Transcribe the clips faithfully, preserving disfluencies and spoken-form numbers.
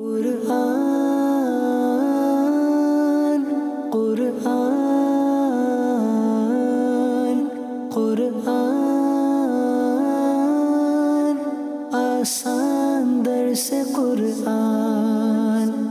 قرآن قرآن قرآن آسان درس قرآن۔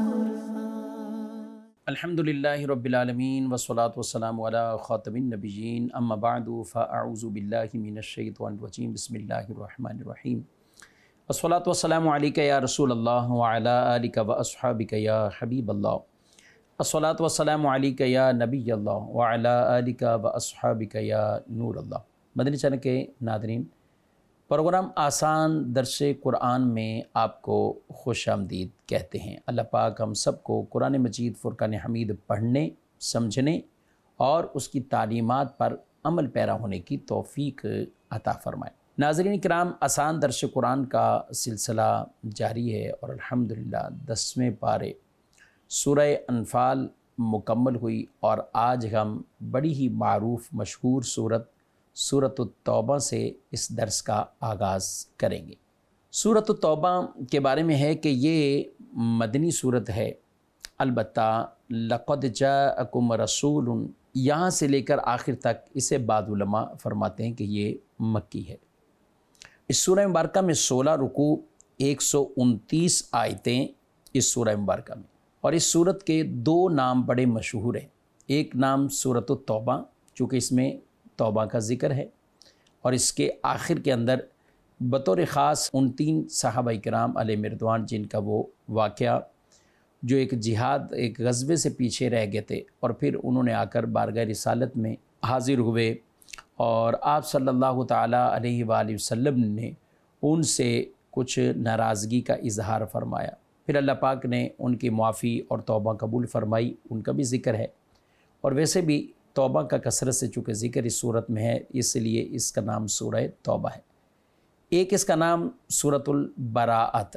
الحمدللہ رب العالمین والصلاة والسلام علی خاتم النبیین، اما بعد فاعوذ باللہ من الشیطان الرجیم، بسم اللہ الرحمن الرحیم۔ الصلاة والسلام علیکہ یا رسول اللہ وعلی آلکہ واصحابکہ یا حبیب اللہ۔ الصلاة والسلام علیکہ یا نبی اللہ وعلی آلکہ واصحابکہ یا نور اللہ۔ مدنی چینل کے ناظرین، پروگرام آسان درس قرآن میں آپ کو خوش آمدید کہتے ہیں۔ اللہ پاک ہم سب کو قرآن مجید فرقان حمید پڑھنے، سمجھنے اور اس کی تعلیمات پر عمل پیرا ہونے کی توفیق عطا فرمائے۔ ناظرین کرام، آسان درس قرآن کا سلسلہ جاری ہے اور الحمدللہ دسویں پارے سورہ انفال مکمل ہوئی، اور آج ہم بڑی ہی معروف مشہور سورت سورۃ التوبہ سے اس درس کا آغاز کریں گے۔ سورۃ التوبہ کے بارے میں ہے کہ یہ مدنی سورت ہے، البتہ لقد جاءکم رسول یہاں سے لے کر آخر تک اسے بعض علماء فرماتے ہیں کہ یہ مکی ہے۔ اس سورہ مبارکہ میں سولہ رکوع، ایک سو انتیس آیتیں اس سورہ مبارکہ میں، اور اس سورت کے دو نام بڑے مشہور ہیں۔ ایک نام سورۃ التوبہ، چونکہ اس میں توبہ کا ذکر ہے، اور اس کے آخر کے اندر بطور خاص ان تین صحابہ کرام علیہ رضوان جن کا وہ واقعہ جو ایک جہاد ایک غزوے سے پیچھے رہ گئے تھے، اور پھر انہوں نے آ کر بارگاہ رسالت میں حاضر ہوئے، اور آپ صلی اللہ تعالیٰ علیہ وآلہ وسلم نے ان سے کچھ ناراضگی کا اظہار فرمایا، پھر اللہ پاک نے ان کی معافی اور توبہ قبول فرمائی، ان کا بھی ذکر ہے۔ اور ویسے بھی توبہ کا کثرت سے چونکہ ذکر اس صورت میں ہے، اس لیے اس کا نام سورہ توبہ ہے۔ ایک اس کا نام سورۃ البراءت۔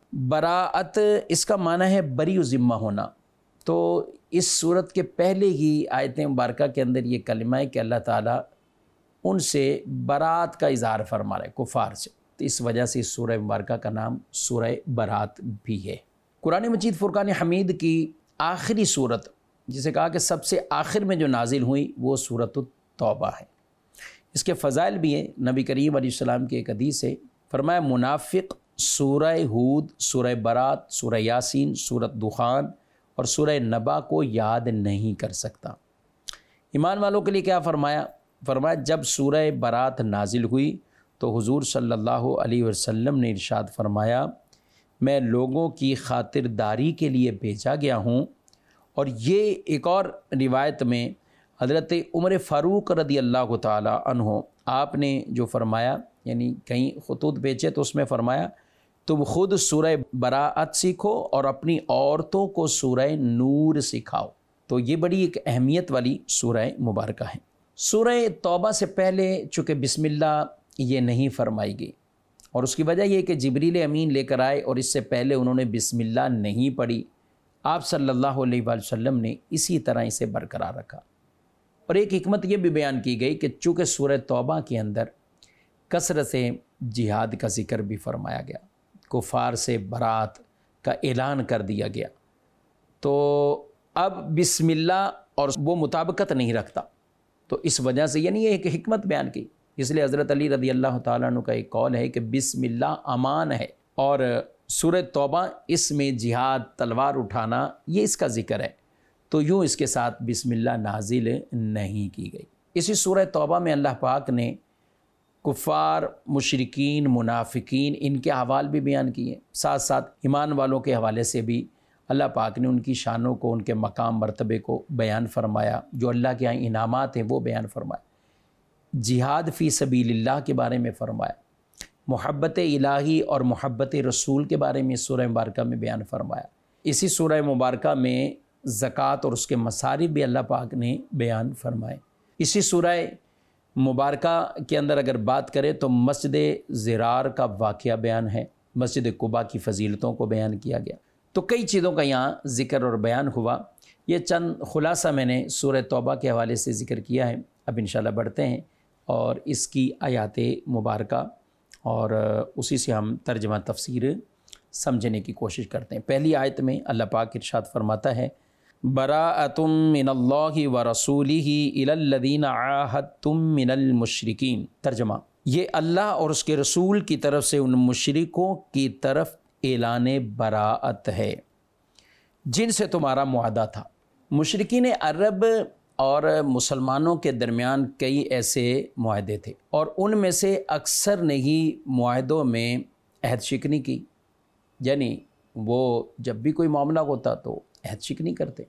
براءت اس کا معنی ہے بری و ذمہ ہونا۔ تو اس سورت کے پہلے ہی آیت مبارکہ کے اندر یہ کلمہ ہے کہ اللہ تعالیٰ ان سے برات کا اظہار فرما رہے کفار سے، تو اس وجہ سے اس سورہ مبارکہ کا نام سورہ برات بھی ہے۔ قرآن مجید فرقان حمید کی آخری سورت، جسے کہا کہ سب سے آخر میں جو نازل ہوئی، وہ سورۃ التوبہ ہے۔ اس کے فضائل بھی ہیں۔ نبی کریم علیہ السلام کی ایک حدیث ہے، فرمایا منافق سورہ ہود، سورہ برات، سورہ یاسین، سورۃ دخان اور سورہ نبا کو یاد نہیں کر سکتا۔ ایمان والوں کے لیے کیا فرمایا؟ فرمایا جب سورہ برات نازل ہوئی تو حضور صلی اللہ علیہ وسلم نے ارشاد فرمایا، میں لوگوں کی خاطر داری کے لیے بھیجا گیا ہوں۔ اور یہ ایک اور روایت میں حضرت عمر فاروق رضی اللہ تعالی عنہ آپ نے جو فرمایا، یعنی کہیں خطوط بھیجے تو اس میں فرمایا تم خود سورہ براءت سیکھو اور اپنی عورتوں کو سورہ نور سکھاؤ۔ تو یہ بڑی ایک اہمیت والی سورہ مبارکہ ہے۔ سورہ توبہ سے پہلے چونکہ بسم اللہ یہ نہیں فرمائی گئی، اور اس کی وجہ یہ کہ جبریل امین لے کر آئے اور اس سے پہلے انہوں نے بسم اللہ نہیں پڑھی۔ آپ صلی اللہ علیہ وآلہ وسلم نے اسی طرح اسے برقرار رکھا۔ اور ایک حکمت یہ بھی بیان کی گئی کہ چونکہ سورہ توبہ کے اندر کثرت سے جہاد کا ذکر بھی فرمایا گیا، کفار سے برات کا اعلان کر دیا گیا، تو اب بسم اللہ اور وہ مطابقت نہیں رکھتا، تو اس وجہ سے یعنی یہ ایک حکمت بیان کی۔ اس لیے حضرت علی رضی اللہ تعالیٰ عنہ کا ایک قول ہے کہ بسم اللہ امان ہے، اور سورہ توبہ اس میں جہاد، تلوار اٹھانا، یہ اس کا ذکر ہے، تو یوں اس کے ساتھ بسم اللہ نازل نہیں کی گئی۔ اسی سورہ توبہ میں اللہ پاک نے کفار، مشرکین، منافقین، ان کے احوال بھی بیان کیے، ساتھ ساتھ ایمان والوں کے حوالے سے بھی اللہ پاک نے ان کی شانوں کو، ان کے مقام مرتبے کو بیان فرمایا، جو اللہ کے یہاں انعامات ہیں وہ بیان فرمایا، جہاد فی سبیل اللہ کے بارے میں فرمایا، محبت الہی اور محبت رسول کے بارے میں سورہ مبارکہ میں بیان فرمایا۔ اسی سورہ مبارکہ میں زکوٰۃ اور اس کے مصارف بھی اللہ پاک نے بیان فرمائے۔ اسی سورہ مبارکہ کے اندر اگر بات کریں تو مسجد ضرار کا واقعہ بیان ہے، مسجد قباء کی فضیلتوں کو بیان کیا گیا، تو کئی چیزوں کا یہاں ذکر اور بیان ہوا۔ یہ چند خلاصہ میں نے سورہ توبہ کے حوالے سے ذکر کیا ہے۔ اب انشاءاللہ بڑھتے ہیں اور اس کی آیات مبارکہ اور اسی سے ہم ترجمہ تفسیر سمجھنے کی کوشش کرتے ہیں۔ پہلی آیت میں اللہ پاک ارشاد فرماتا ہے براءۃ من اللہ ورسولہ الی الذین عاہدتم من المشرکین۔ ترجمہ، یہ اللہ اور اس کے رسول کی طرف سے ان مشرکوں کی طرف اعلان براءت ہے جن سے تمہارا معاہدہ تھا۔ مشرکین عرب اور مسلمانوں کے درمیان کئی ایسے معاہدے تھے، اور ان میں سے اکثر نے ہی معاہدوں میں عہد شکنی کی، یعنی وہ جب بھی کوئی معاملہ ہوتا تو عہد شکنی کرتے۔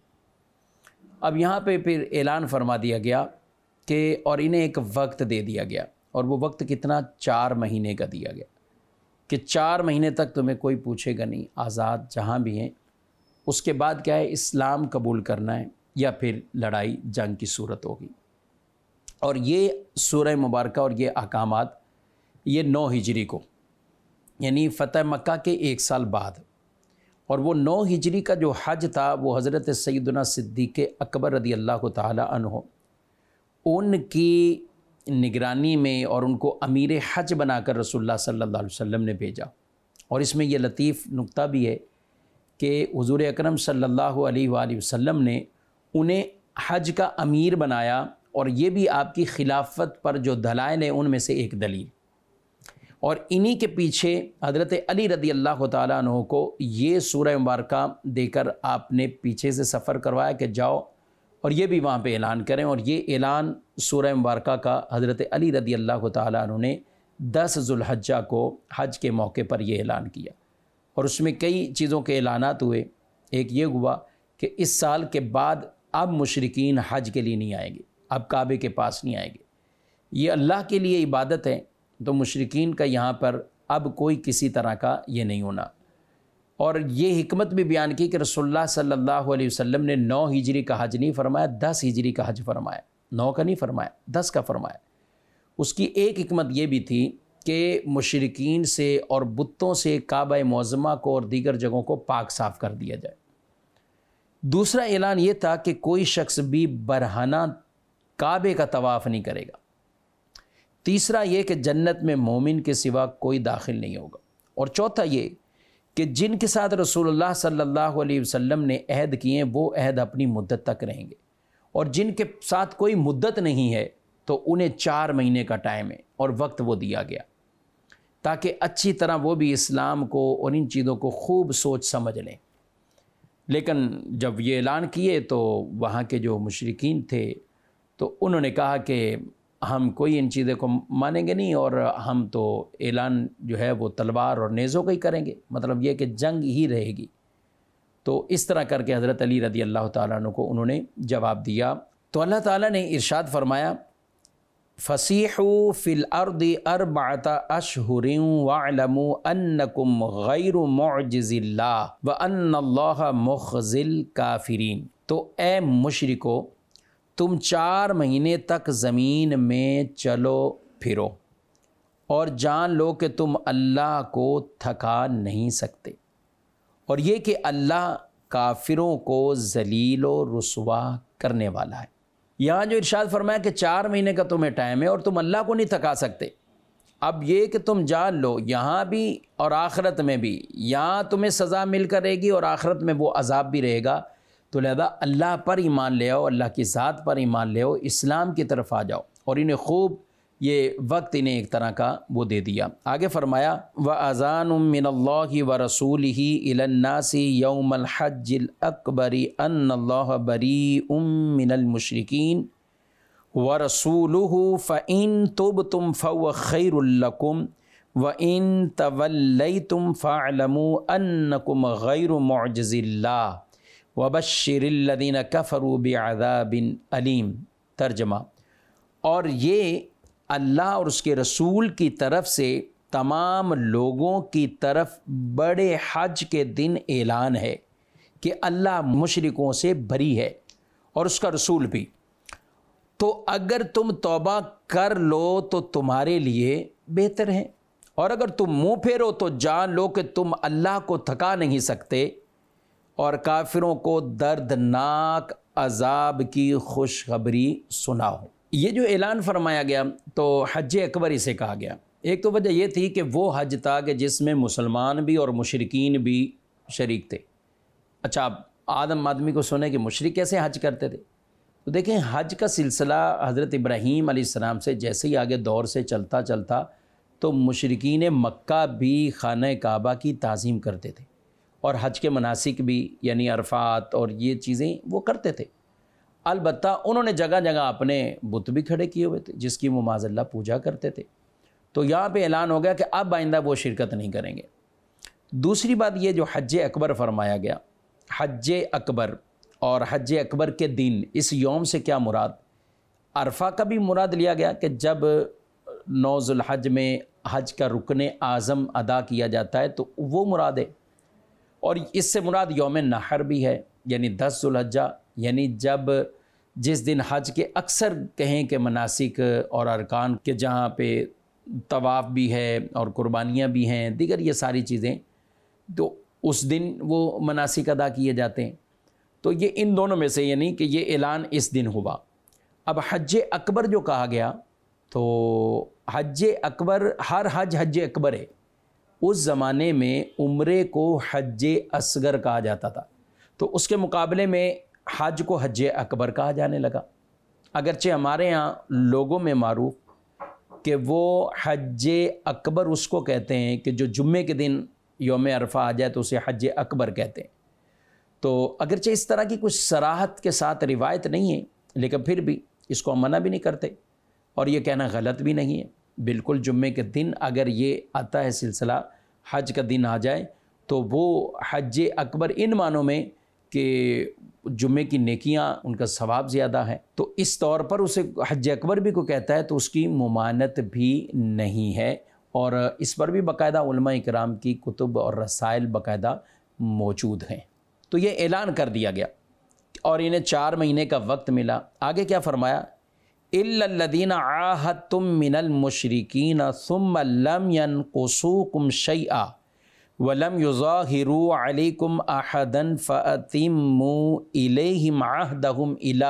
اب یہاں پہ پھر اعلان فرما دیا گیا کہ اور انہیں ایک وقت دے دیا گیا، اور وہ وقت کتنا؟ چار مہینے کا دیا گیا کہ چار مہینے تک تمہیں کوئی پوچھے گا نہیں، آزاد جہاں بھی ہیں۔ اس کے بعد کیا ہے؟ اسلام قبول کرنا ہے یا پھر لڑائی جنگ کی صورت ہوگی۔ اور یہ سورہ مبارکہ اور یہ احکامات یہ نو ہجری کو، یعنی فتح مکہ کے ایک سال بعد، اور وہ نو ہجری کا جو حج تھا وہ حضرت سیدنا صدیق اکبر رضی اللہ تعالی عنہ ان کی نگرانی میں اور ان کو امیر حج بنا کر رسول اللہ صلی اللہ علیہ وسلم نے بھیجا۔ اور اس میں یہ لطیف نقطہ بھی ہے کہ حضور اکرم صلی اللہ علیہ وآلہ وسلم نے انہیں حج کا امیر بنایا، اور یہ بھی آپ کی خلافت پر جو دلائل ہیں ان میں سے ایک دلیل۔ اور انہی کے پیچھے حضرت علی رضی اللہ تعالیٰ عنہ کو یہ سورہ مبارکہ دے کر آپ نے پیچھے سے سفر کروایا کہ جاؤ اور یہ بھی وہاں پہ اعلان کریں، اور یہ اعلان سورہ مبارکہ کا حضرت علی رضی اللہ تعالیٰ عنہ نے دس ذو الحجہ کو حج کے موقع پر یہ اعلان کیا۔ اور اس میں کئی چیزوں کے اعلانات ہوئے۔ ایک یہ ہوا کہ اس سال کے بعد اب مشرکین حج کے لیے نہیں آئیں گے، اب کعبے کے پاس نہیں آئیں گے، یہ اللہ کے لیے عبادت ہے، تو مشرکین کا یہاں پر اب کوئی کسی طرح کا یہ نہیں ہونا۔ اور یہ حکمت بھی بیان کی کہ رسول اللہ صلی اللہ علیہ وسلم نے نو ہجری کا حج نہیں فرمایا، دس ہجری کا حج فرمایا، نو کا نہیں فرمایا، دس کا فرمایا۔ اس کی ایک حکمت یہ بھی تھی کہ مشرکین سے اور بتوں سے کعبہ معظمہ کو اور دیگر جگہوں کو پاک صاف کر دیا جائے۔ دوسرا اعلان یہ تھا کہ کوئی شخص بھی برہنہ کعبے کا طواف نہیں کرے گا۔ تیسرا یہ کہ جنت میں مومن کے سوا کوئی داخل نہیں ہوگا۔ اور چوتھا یہ کہ جن کے ساتھ رسول اللہ صلی اللہ علیہ وسلم نے عہد کیے ہیں وہ عہد اپنی مدت تک رہیں گے، اور جن کے ساتھ کوئی مدت نہیں ہے تو انہیں چار مہینے کا ٹائم ہے اور وقت وہ دیا گیا تاکہ اچھی طرح وہ بھی اسلام کو اور ان چیزوں کو خوب سوچ سمجھ لیں۔ لیکن جب یہ اعلان کیے تو وہاں کے جو مشرکین تھے تو انہوں نے کہا کہ ہم کوئی ان چیزوں کو مانیں گے نہیں، اور ہم تو اعلان جو ہے وہ تلوار اور نیزوں کا ہی کریں گے، مطلب یہ کہ جنگ ہی رہے گی۔ تو اس طرح کر کے حضرت علی رضی اللہ تعالیٰ عنہ کو انہوں نے جواب دیا۔ تو اللہ تعالیٰ نے ارشاد فرمایا فَسِيحُوا فِي الْأَرْضِ أَرْبَعَةَ أَشْهُرٍ وَاعْلَمُوا أَنَّكُمْ غَيْرُ مُعْجِزِ اللَّهِ وَأَنَّ اللَّهَ مُخْزِي الْكَافِرِينَ۔ تو اے مشرکو، تم چار مہینے تک زمین میں چلو پھرو اور جان لو کہ تم اللہ کو تھکا نہیں سکتے، اور یہ کہ اللہ کافروں کو ذلیل و رسوا کرنے والا ہے۔ یہاں جو ارشاد فرمایا کہ چار مہینے کا تمہیں ٹائم ہے اور تم اللہ کو نہیں تھکا سکتے، اب یہ کہ تم جان لو یہاں بھی اور آخرت میں بھی، یہاں تمہیں سزا مل کر رہے گی اور آخرت میں وہ عذاب بھی رہے گا، تو لہذا اللہ پر ایمان لے آؤ، اللہ کی ذات پر ایمان لے آؤ، اسلام کی طرف آ جاؤ۔ اور انہیں خوب یہ وقت انہیں ایک طرح کا وہ دے دیا۔ آگے فرمایا وَأَذَانٌ مِّنَ اللَّهِ وَرَسُولِهِ إِلَى النَّاسِ يَوْمَ الْحَجِّ الْأَكْبَرِ أَنَّ اللَّهَ بَرِيءٌ مِّنَ الْمُشْرِكِينَ وَرَسُولُهُ فَإِن تُبْتُمْ فَهُوَ خَيْرٌ لَّكُمْ وَإِن تَوَلَّيْتُمْ فَاعْلَمُوا أَنَّكُمْ غَيْرُ مُعْجِزِي اللَّهِ وَبَشِّرِ الَّذِينَ كَفَرُوا بِعَذَابٍ أَلِيمٍ۔ ترجمہ، اور یہ اللہ اور اس کے رسول کی طرف سے تمام لوگوں کی طرف بڑے حج کے دن اعلان ہے کہ اللہ مشرکوں سے بری ہے اور اس کا رسول بھی، تو اگر تم توبہ کر لو تو تمہارے لیے بہتر ہے، اور اگر تم منہ پھیرو تو جان لو کہ تم اللہ کو تھکا نہیں سکتے اور کافروں کو دردناک عذاب کی خوشخبری سناؤ۔ یہ جو اعلان فرمایا گیا تو حج اکبر اسے کہا گیا۔ ایک تو وجہ یہ تھی کہ وہ حج تھا کہ جس میں مسلمان بھی اور مشرکین بھی شریک تھے۔ اچھا، اب آدم آدمی کو سنے کہ مشرک کیسے حج کرتے تھے؟ تو دیکھیں حج کا سلسلہ حضرت ابراہیم علیہ السلام سے جیسے ہی آگے دور سے چلتا چلتا تو مشرکین مکہ بھی خانہ کعبہ کی تعظیم کرتے تھے اور حج کے مناسک بھی یعنی عرفات اور یہ چیزیں وہ کرتے تھے۔ البتہ انہوں نے جگہ جگہ اپنے بت بھی کھڑے کیے ہوئے تھے جس کی وہ معاذ اللہ پوجا کرتے تھے۔ تو یہاں پہ اعلان ہو گیا کہ اب آئندہ وہ شرکت نہیں کریں گے۔ دوسری بات یہ جو حج اکبر فرمایا گیا، حج اکبر اور حج اکبر کے دن اس یوم سے کیا مراد؟ عرفہ کا بھی مراد لیا گیا کہ جب نو ذو الحج میں حج کا رکن اعظم ادا کیا جاتا ہے تو وہ مراد ہے، اور اس سے مراد یوم نحر بھی ہے یعنی دس ذو الحجہ، یعنی جب جس دن حج کے اکثر کہیں کہ مناسک اور ارکان کے جہاں پہ طواف بھی ہے اور قربانیاں بھی ہیں دیگر یہ ساری چیزیں، تو اس دن وہ مناسک ادا کیے جاتے ہیں۔ تو یہ ان دونوں میں سے یعنی کہ یہ اعلان اس دن ہوا۔ اب حج اکبر جو کہا گیا تو حج اکبر، ہر حج حج اکبر ہے۔ اس زمانے میں عمرے کو حج اصغر کہا جاتا تھا، تو اس کے مقابلے میں حج کو حج اکبر کہا جانے لگا، اگرچہ ہمارے ہاں لوگوں میں معروف کہ وہ حج اکبر اس کو کہتے ہیں کہ جو جمعے کے دن یوم عرفہ آ جائے تو اسے حج اکبر کہتے ہیں۔ تو اگرچہ اس طرح کی کچھ صراحت کے ساتھ روایت نہیں ہے، لیکن پھر بھی اس کو ہم منع بھی نہیں کرتے، اور یہ کہنا غلط بھی نہیں ہے۔ بالکل جمعے کے دن اگر یہ آتا ہے سلسلہ حج کا دن آ جائے تو وہ حج اکبر ان معنوں میں کہ جمعے کی نیکیاں ان کا ثواب زیادہ ہے، تو اس طور پر اسے حج اکبر بھی کو کہتا ہے تو اس کی ممانعت بھی نہیں ہے، اور اس پر بھی باقاعدہ علماء اکرام کی کتب اور رسائل باقاعدہ موجود ہیں۔ تو یہ اعلان کر دیا گیا اور انہیں چار مہینے کا وقت ملا۔ آگے کیا فرمایا؟ إِلَّا الَّذِينَ عَاهَدتُّم مِّنَ الْمُشْرِكِينَ ثُمَّ لَمْ يَنْقُصُوكُمْ شَيْئًا وَلَمْ يُظَاهِرُوا عَلَيْكُمْ أَحَدًا فَأَتِمُّوا إِلَيْهِمْ عَهْدَهُمْ إِلَى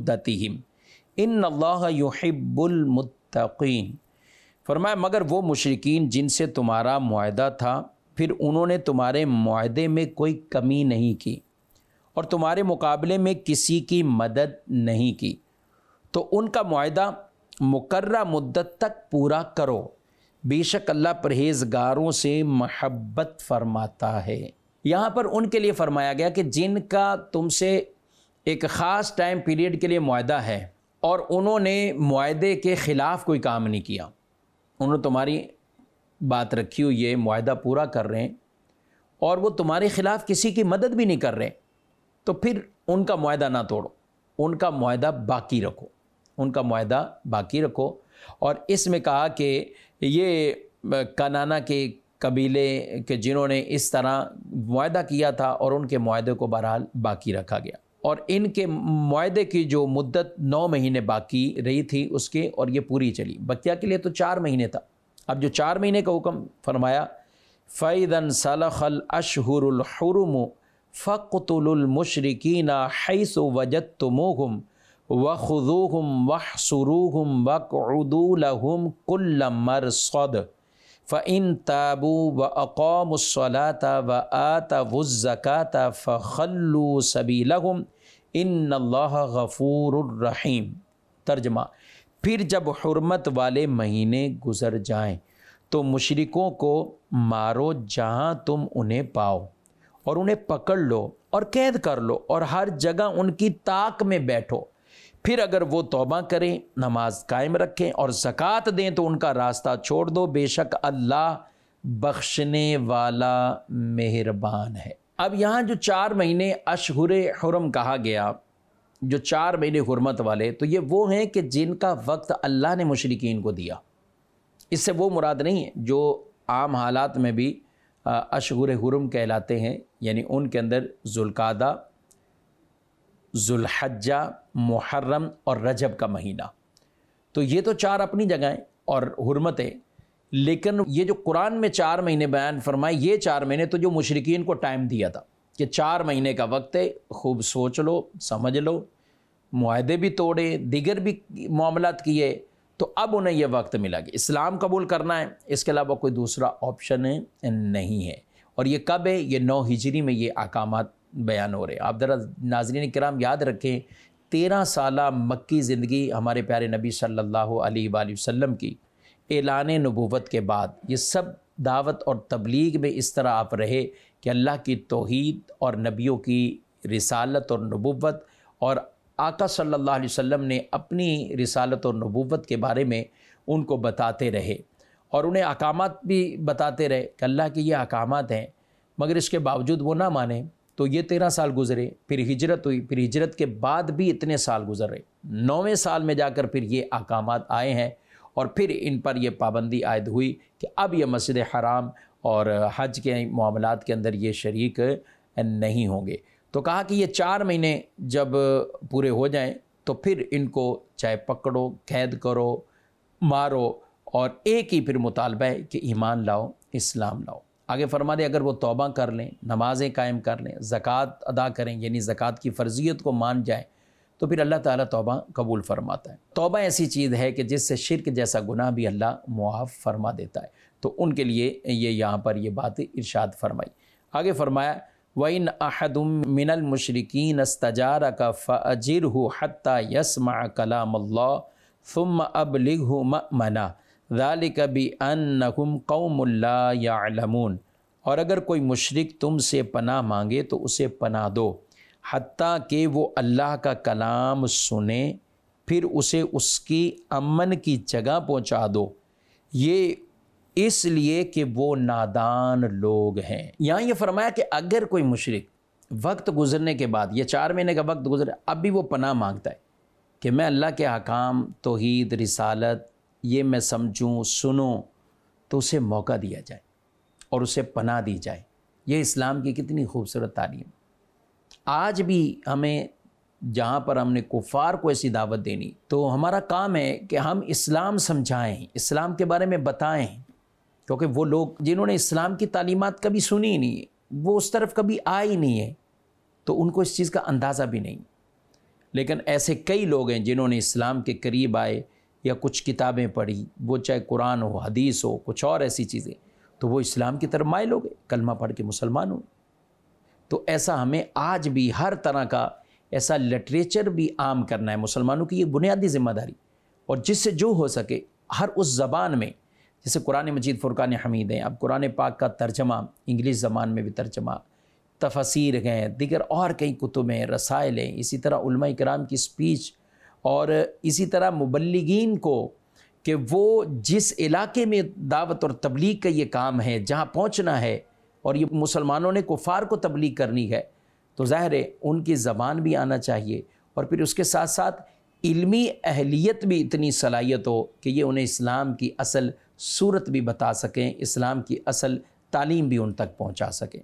مُدَّتِهِمْ إِنَّ اللَّهَ يُحِبُّ الْمُتَّقِينَ۔ فرمایا مگر وہ مشرکین جن سے تمہارا معاہدہ تھا پھر انہوں نے تمہارے معاہدے میں کوئی کمی نہیں کی اور تمہارے مقابلے میں کسی کی مدد نہیں کی، تو ان کا معاہدہ مقررہ مدت تک پورا کرو، بے شک اللہ پرہیزگاروں سے محبت فرماتا ہے۔ یہاں پر ان کے لیے فرمایا گیا کہ جن کا تم سے ایک خاص ٹائم پیریڈ کے لیے معاہدہ ہے اور انہوں نے معاہدے کے خلاف کوئی کام نہیں کیا، انہوں نے تمہاری بات رکھی ہوئی ہے، معاہدہ پورا کر رہے ہیں اور وہ تمہارے خلاف کسی کی مدد بھی نہیں کر رہے، تو پھر ان کا معاہدہ نہ توڑو، ان کا معاہدہ باقی رکھو، ان کا معاہدہ باقی رکھو۔ اور اس میں کہا کہ یہ کنانا کے قبیلے کہ جنہوں نے اس طرح معاہدہ کیا تھا اور ان کے معاہدے کو بہرحال باقی رکھا گیا، اور ان کے معاہدے کی جو مدت نو مہینے باقی رہی تھی اس کے، اور یہ پوری چلی۔ بقیہ کے لیے تو چار مہینے تھا، اب جو چار مہینے کا حکم فرمایا فَإِذَا انْسَلَخَ الْأَشْهُرُ الْحُرُمُ فَاقْتُلُوا الْمُشْرِكِينَ حَيْثُ وَجَدتُّمُوهُمْ وَخُذُوهُمْ وَاحْصُرُوهُمْ وَاقْعُدُوا لَهُمْ كُلَّ مَرْصَدٍ فَإِن تَابُوا وَأَقَامُوا الصَّلَاةَ وَآتَوُا الزَّكَاةَ فَخَلُّوا سَبِيلَهُمْ إِنَّ اللَّهَ غَفُورٌ رَحِيمٌ۔ ترجمہ، پھر جب حرمت والے مہینے گزر جائیں تو مشرکوں کو مارو جہاں تم انہیں پاؤ، اور انہیں پکڑ لو اور قید کر لو اور ہر جگہ ان کی طاق میں بیٹھو، پھر اگر وہ توبہ کریں، نماز قائم رکھیں اور زکوٰۃ دیں تو ان کا راستہ چھوڑ دو، بے شک اللہ بخشنے والا مہربان ہے۔ اب یہاں جو چار مہینے اشہر حرم کہا گیا، جو چار مہینے حرمت والے، تو یہ وہ ہیں کہ جن کا وقت اللہ نے مشرکین کو دیا، اس سے وہ مراد نہیں ہے جو عام حالات میں بھی اشہر حرم کہلاتے ہیں، یعنی ان کے اندر ذوالقعدہ، ذوالحجہ، محرم اور رجب کا مہینہ، تو یہ تو چار اپنی جگہ ہیں اور حرمت ہے، لیکن یہ جو قرآن میں چار مہینے بیان فرمائے، یہ چار مہینے تو جو مشرکین کو ٹائم دیا تھا کہ چار مہینے کا وقت ہے، خوب سوچ لو، سمجھ لو، معاہدے بھی توڑے، دیگر بھی معاملات کیے، تو اب انہیں یہ وقت ملا کہ اسلام قبول کرنا ہے، اس کے علاوہ کوئی دوسرا آپشن نہیں ہے۔ اور یہ کب ہے؟ یہ نو ہجری میں یہ احکامات بیان ہو رہے ہیں۔ آپ ذرا ناظرین کرام یاد رکھیں، تیرہ سالہ مکی زندگی ہمارے پیارے نبی صلی اللہ علیہ وآلہ وسلم کی اعلان نبوت کے بعد یہ سب دعوت اور تبلیغ میں اس طرح آپ رہے کہ اللہ کی توحید اور نبیوں کی رسالت اور نبوت، اور آقا صلی اللہ علیہ وسلم نے اپنی رسالت اور نبوت کے بارے میں ان کو بتاتے رہے اور انہیں احکامات بھی بتاتے رہے کہ اللہ کے یہ احکامات ہیں، مگر اس کے باوجود وہ نہ مانیں۔ تو یہ تیرہ سال گزرے، پھر ہجرت ہوئی، پھر ہجرت کے بعد بھی اتنے سال گزر رہے، نویں سال میں جا کر پھر یہ احکامات آئے ہیں اور پھر ان پر یہ پابندی عائد ہوئی کہ اب یہ مسجد حرام اور حج کے معاملات کے اندر یہ شریک نہیں ہوں گے۔ تو کہا کہ یہ چار مہینے جب پورے ہو جائیں تو پھر ان کو چاہے پکڑو، قید کرو، مارو، اور ایک ہی پھر مطالبہ ہے کہ ایمان لاؤ، اسلام لاؤ۔ آگے فرما دے اگر وہ توبہ کر لیں، نمازیں قائم کر لیں، زکوٰۃ ادا کریں، یعنی زکوٰۃ کی فرضیت کو مان جائیں، تو پھر اللہ تعالیٰ توبہ قبول فرماتا ہے۔ توبہ ایسی چیز ہے کہ جس سے شرک جیسا گناہ بھی اللہ معاف فرما دیتا ہے، تو ان کے لیے یہ یہاں پر یہ بات ارشاد فرمائی۔ آگے فرمایا وَإِنْ أَحَدٌ مِّنَ الْمُشْرِكِينَ اسْتَجَارَكَ فَأَجِرْهُ حَتَّى يَسْمَعَ كَلَامَ اللَّهِ ثُمَّ أَبْلِغْهُ مَأْمَنَهُ ذَلِكَ بِأَنَّهُمْ قَوْمٌ لَا يَعْلَمُونَ۔ اور اگر کوئی مشرک تم سے پناہ مانگے تو اسے پناہ دو، حتیٰ کہ وہ اللہ کا کلام سنے، پھر اسے اس کی امن کی جگہ پہنچا دو، یہ اس لیے کہ وہ نادان لوگ ہیں۔ یہاں یہ فرمایا کہ اگر کوئی مشرک وقت گزرنے کے بعد، یہ چار مہینے کا وقت گزرے، اب بھی وہ پناہ مانگتا ہے کہ میں اللہ کے احکام، توحید، رسالت یہ میں سمجھوں، سنوں، تو اسے موقع دیا جائے اور اسے پناہ دی جائے۔ یہ اسلام کی کتنی خوبصورت تعلیم۔ آج بھی ہمیں جہاں پر ہم نے کفار کو ایسی دعوت دینی، تو ہمارا کام ہے کہ ہم اسلام سمجھائیں، اسلام کے بارے میں بتائیں، کیونکہ وہ لوگ جنہوں نے اسلام کی تعلیمات کبھی سنی ہی نہیں ہے، وہ اس طرف کبھی آئے ہی نہیں ہے، تو ان کو اس چیز کا اندازہ بھی نہیں۔ لیکن ایسے کئی لوگ ہیں جنہوں نے اسلام کے قریب آئے یا کچھ کتابیں پڑھی، وہ چاہے قرآن ہو، حدیث ہو، کچھ اور ایسی چیزیں، تو وہ اسلام کی طرف مائل ہو گئے، کلمہ پڑھ کے مسلمان ہوئے۔ تو ایسا ہمیں آج بھی ہر طرح کا ایسا لٹریچر بھی عام کرنا ہے۔ مسلمانوں کی یہ بنیادی ذمہ داری، اور جس سے جو ہو سکے ہر اس زبان میں، جیسے قرآن مجید فرقان حمید ہیں، اب قرآن پاک کا ترجمہ انگلش زبان میں بھی ترجمہ، تفاسیر ہیں، دیگر اور کئی کتب ہیں، رسائل ہیں، اسی طرح علماء کرام کی سپیچ، اور اسی طرح مبلغین کو کہ وہ جس علاقے میں دعوت اور تبلیغ کا یہ کام ہے، جہاں پہنچنا ہے، اور یہ مسلمانوں نے کفار کو تبلیغ کرنی ہے، تو ظاہر ہے ان کی زبان بھی آنا چاہیے، اور پھر اس کے ساتھ ساتھ علمی اہلیت بھی اتنی صلاحیت ہو کہ یہ انہیں اسلام کی اصل صورت بھی بتا سکیں، اسلام کی اصل تعلیم بھی ان تک پہنچا سکیں۔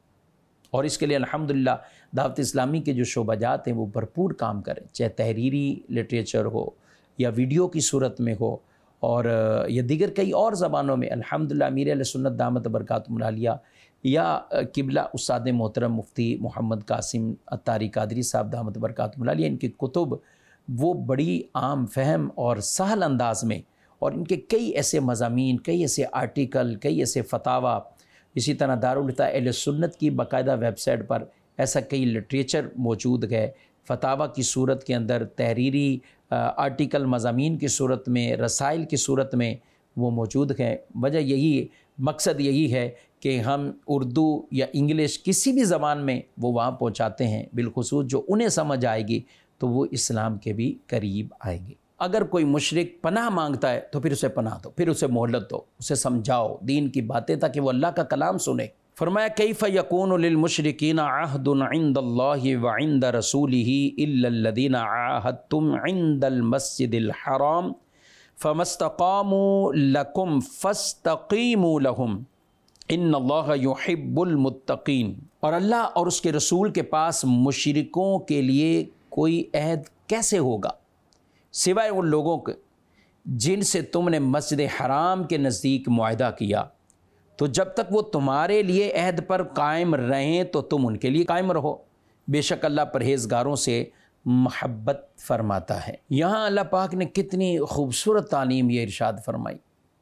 اور اس کے لیے الحمدللہ دعوت اسلامی کے جو شعبہ جات ہیں وہ بھرپور کام کریں، چاہے تحریری لٹریچر ہو یا ویڈیو کی صورت میں ہو، اور یا دیگر کئی اور زبانوں میں الحمدللہ امیر اہل سنت دامت برکاتہم العالیہ یا قبلہ استاد محترم مفتی محمد قاسم عطاری قادری صاحب دامت برکاتہم العالیہ، ان کی کتب وہ بڑی عام فہم اور سہل انداز میں، اور ان کے کئی ایسے مضامین، کئی ایسے آرٹیکل، کئی ایسے فتاویٰ، اسی طرح دارالفتہ اہل سنت کی باقاعدہ ویب سائٹ پر ایسا کئی لٹریچر موجود ہے، فتاویٰ کی صورت کے اندر، تحریری آرٹیکل مضامین کی صورت میں، رسائل کی صورت میں وہ موجود ہیں۔ وجہ یہی، مقصد یہی ہے کہ ہم اردو یا انگلش کسی بھی زبان میں وہ وہاں پہنچاتے ہیں، بالخصوص جو انہیں سمجھ آئے گی تو وہ اسلام کے بھی قریب آئیں گے۔ اگر کوئی مشرک پناہ مانگتا ہے تو پھر اسے پناہ دو، پھر اسے مہلت دو، اسے سمجھاؤ دین کی باتیں تاکہ وہ اللہ کا کلام سنے۔ فرمایا کیف یکون للمشرکین عہد عند اللہ وعند رسولہ الا الذین عاہدتم عند المسجد الحرام فما استقاموا لکم فاستقیموا لہم ان اللہ یحب المتقین۔ اور اللہ اور اس کے رسول کے پاس مشرکوں کے لیے کوئی عہد کیسے ہوگا سوائے ان لوگوں کے جن سے تم نے مسجد حرام کے نزدیک معاہدہ کیا، تو جب تک وہ تمہارے لیے عہد پر قائم رہیں تو تم ان کے لیے قائم رہو، بے شک اللہ پرہیزگاروں سے محبت فرماتا ہے۔ یہاں اللہ پاک نے کتنی خوبصورت تعلیم یہ ارشاد فرمائی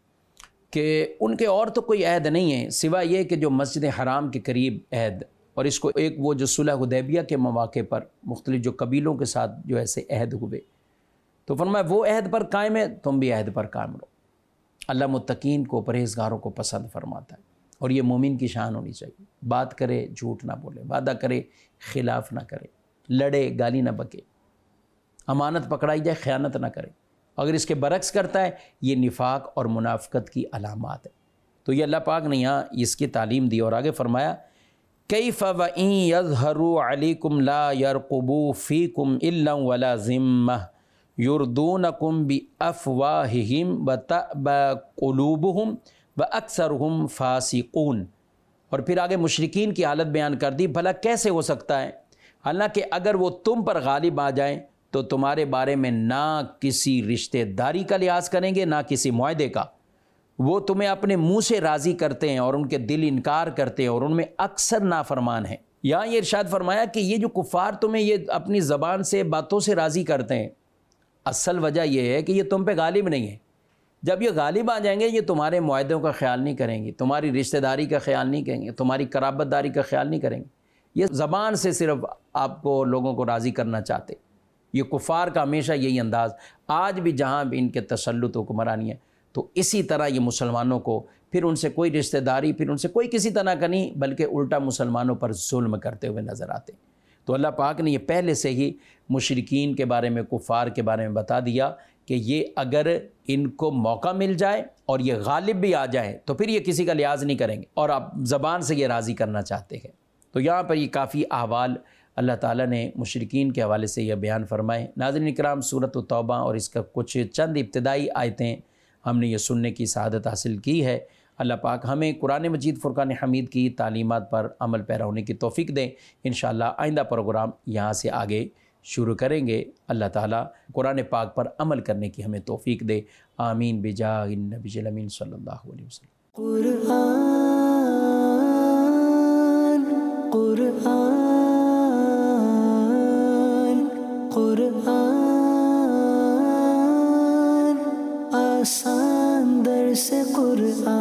کہ ان کے اور تو کوئی عہد نہیں ہے سوا یہ کہ جو مسجد حرام کے قریب عہد، اور اس کو ایک وہ جو صلح حدیبیہ کے مواقع پر مختلف جو قبیلوں کے ساتھ جو ایسے عہد ہوئے، تو فرمایا وہ عہد پر قائم ہے، تم بھی عہد پر قائم رہو۔ اللہ متقین کو، پرہیزگاروں کو پسند فرماتا ہے، اور یہ مومن کی شان ہونی چاہیے۔ بات کرے جھوٹ نہ بولے، وعدہ کرے خلاف نہ کرے، لڑے گالی نہ بکے، امانت پکڑائی جائے خیانت نہ کرے۔ اگر اس کے برعکس کرتا ہے یہ نفاق اور منافقت کی علامات ہے۔ تو یہ اللہ پاک نے یہاں اس کی تعلیم دی، اور آگے فرمایا کیف وَإِن يَظْهَرُوا عَلَيْكُمْ لَا يَرْقُبُوا فِيكُمْ إِلًّا وَلَا ذِمَّةً يُرْضُونَكُمْ بِأَفْوَاهِهِمْ وَتَأْبَى قُلُوبُهُمْ وَأَكْثَرُهُمْ فَاسِقُونَ۔ اور پھر آگے مشرکین کی حالت بیان کر دی، بھلا کیسے ہو سکتا ہے حالانکہ اگر وہ تم پر غالب آ جائیں تو تمہارے بارے میں نہ کسی رشتہ داری کا لحاظ کریں گے نہ کسی معاہدے کا، وہ تمہیں اپنے منہ سے راضی کرتے ہیں اور ان کے دل انکار کرتے ہیں اور ان میں اکثر نافرمان ہیں۔ یہاں یہ ارشاد فرمایا کہ یہ جو کفار تمہیں یہ اپنی زبان سے باتوں سے راضی کرتے ہیں، اصل وجہ یہ ہے کہ یہ تم پہ غالب نہیں ہے۔ جب یہ غالب آ جائیں گے یہ تمہارے معاہدوں کا خیال نہیں کریں گے، تمہاری رشتہ داری کا خیال نہیں کریں گے، تمہاری قرابت داری کا خیال نہیں کریں گے، یہ زبان سے صرف آپ کو لوگوں کو راضی کرنا چاہتے۔ یہ کفار کا ہمیشہ یہی انداز، آج بھی جہاں بھی ان کے تسلط حکمرانی ہے تو اسی طرح یہ مسلمانوں کو پھر ان سے کوئی رشتہ داری، پھر ان سے کوئی کسی طرح کا نہیں، بلکہ الٹا مسلمانوں پر ظلم کرتے ہوئے نظر آتے ہیں۔ تو اللہ پاک نے یہ پہلے سے ہی مشرکین کے بارے میں، کفار کے بارے میں بتا دیا کہ یہ اگر ان کو موقع مل جائے اور یہ غالب بھی آ جائیں تو پھر یہ کسی کا لحاظ نہیں کریں گے اور آپ زبان سے یہ راضی کرنا چاہتے ہیں۔ تو یہاں پر یہ کافی احوال اللہ تعالیٰ نے مشرکین کے حوالے سے یہ بیان فرمائے۔ ناظرین اکرام، سورۃ التوبہ اور اس کا کچھ چند ابتدائی آیتیں ہم نے یہ سننے کی سعادت حاصل کی ہے۔ اللہ پاک ہمیں قرآن مجید فرقان حمید کی تعلیمات پر عمل پیرا ہونے کی توفیق دیں۔ انشاءاللہ آئندہ پروگرام یہاں سے آگے شروع کریں گے۔ اللہ تعالیٰ قرآن پاک پر عمل کرنے کی ہمیں توفیق دے۔ آمین بجاہ النبی الامین صلی اللہ علیہ وسلم۔ قرآن قرآن قرآن آسان درس قرآن۔